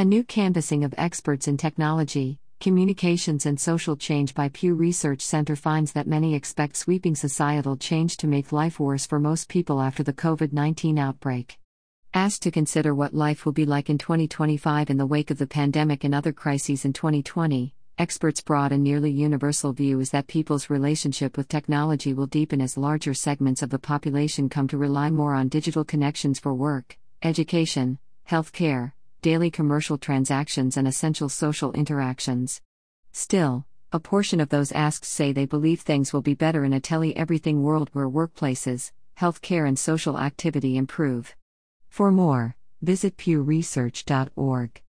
A new canvassing of experts in technology, communications and social change by Pew Research Center finds that many expect sweeping societal change to make life worse for most people after the COVID-19 outbreak. Asked to consider what life will be like in 2025 in the wake of the pandemic and other crises in 2020, experts' broad and nearly universal view is that people's relationship with technology will deepen as larger segments of the population come to rely more on digital connections for work, education, healthcare, daily commercial transactions and essential social interactions. Still, a portion of those asked say they believe things will be better in a tele-everything world where workplaces, healthcare and social activity improve. For more, visit pewresearch.org.